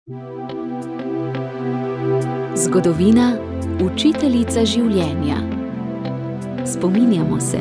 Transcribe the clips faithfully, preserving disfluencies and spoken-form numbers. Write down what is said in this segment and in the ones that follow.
Zgodovina, učiteljica življenja. Spominjamo se.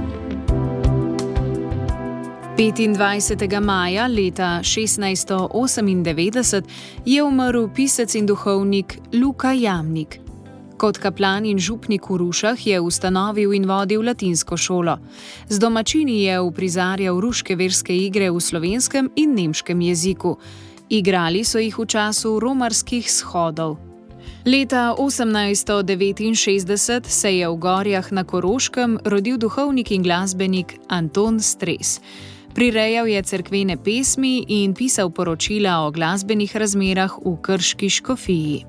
petindvajsetega maja leta šestnajststo osemindevetdeset je umrl pisec in duhovnik Luka Jamnik. Kot kaplan in župnik v Rušah je ustanovil in vodil latinsko šolo. Z domačini je uprizarjal ruške verske igre v slovenskem in nemškem jeziku. Igrali so jih v času romarskih shodov. Leta osemnajststo devetinšestdeset se je v Gorjah na Koroškem rodil duhovnik in glasbenik Anton Stres. Prirejal je cerkvene pesmi in pisal poročila o glasbenih razmerah v krški škofiji.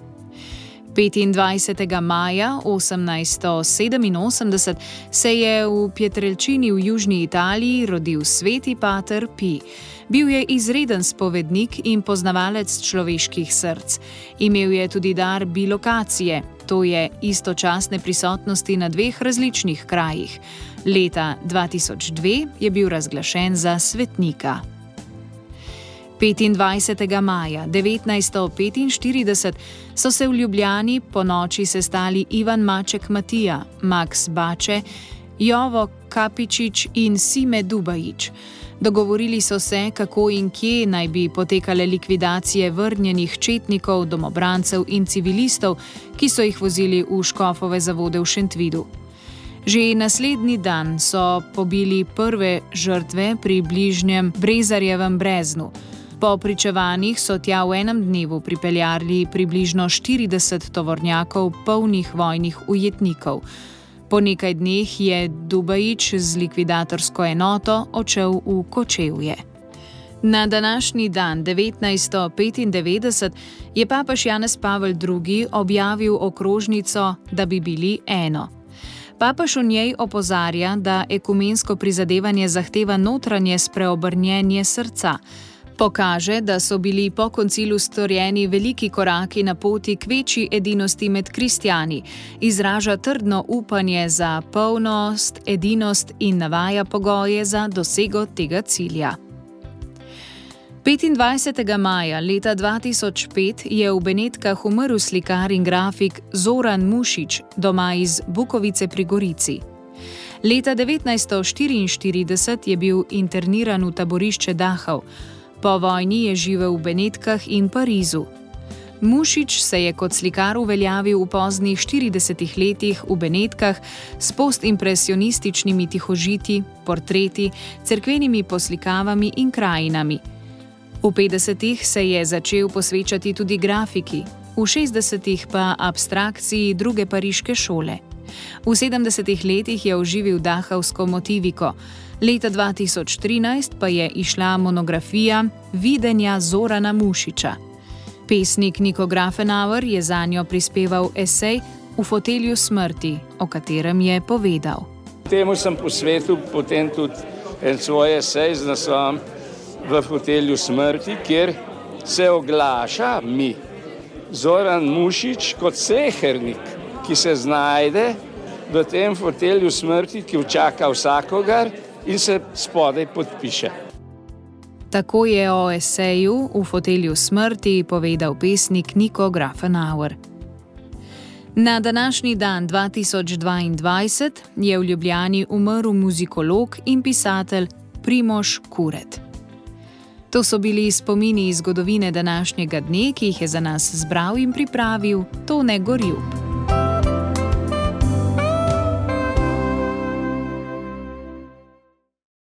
petindvajsetega maja osemnajststo sedeminosemdeset se je v Pietrelcini v južni Italiji rodil sveti pater Pij. Bil je izreden spovednik in poznavalec človeških src. Imel je tudi dar bilokacije, to je istočasne prisotnosti na dveh različnih krajih. Leta dva tisoč dve je bil razglašen za svetnika. petindvajsetega maja devetnajststo petinštirideset so se v Ljubljani po noči sestali Ivan Maček Matija, Maks Bače, Jovo Kapičič in Sime Dubajić. Dogovorili so se, kako in kje naj bi potekale likvidacije vrnjenih četnikov, domobrancev in civilistov, ki so jih vozili v škofove zavode v Šentvidu. Že naslednji dan so pobili prve žrtve pri bližnjem Brezarjevem breznu. Po pričevanjih so tja v enem dnevu pripeljali približno štirideset tovornjakov polnih vojnih ujetnikov. Po nekaj dneh je Dubajić z likvidatorsko enoto odšel v Kočevje. Na današnji dan devetnajststo petindevetdeset je papež Janez Pavel drugi objavil okrožnico, da bi bili eno. Papež v njej opozarja, da ekumensko prizadevanje zahteva notranje spreobrnjenje srca. Pokaže, da so bili po koncilu storjeni veliki koraki na poti k večji edinosti med kristjani, izraža trdno upanje za polnost, edinost in navaja pogoje za dosego tega cilja. petindvajsetega maja leta dva tisoč pet je v Benetkah umrl slikar in grafik Zoran Mušič, doma iz Bukovice pri Gorici. Leta devetnajststo štiriinštirideset je bil interniran v taborišče Dachau. Po vojni je živel v Benetkah in Parizu. Mušič se je kot slikar uveljavil v poznih štiridesetih letih v Benetkah s postimpresionističnimi tihožiti, portreti, cerkvenimi poslikavami in krajinami. V petdesetih se je začel posvečati tudi grafiki, v šestdesetih pa abstrakciji druge pariške šole. V sedemdesetih letih je oživil dahavsko motiviko. Leta dva tisoč trinajst pa je izšla monografija Videnja Zorana Mušiča. Pesnik Niko Grafenauer je zanjo prispeval esej V fotelju smrti, o katerem je povedal. Temu sem posvetil potem tudi en svoj esej z naslovom V fotelju smrti, kjer se oglaša mi Zoran Mušič kot slehernik, ki se znajde v tem fotelju smrti, ki čaka vsakogar in se spodaj podpiše. Tako je o eseju V fotelju smrti povedal pesnik Niko Grafenauer. Na današnji dan dva tisoč dvaindvajset je v Ljubljani umrl muzikolog in pisatelj Primož Kuret. To so bili spomini iz zgodovine današnjega dne, ki jih je za nas zbral in pripravil Tone Gorjup.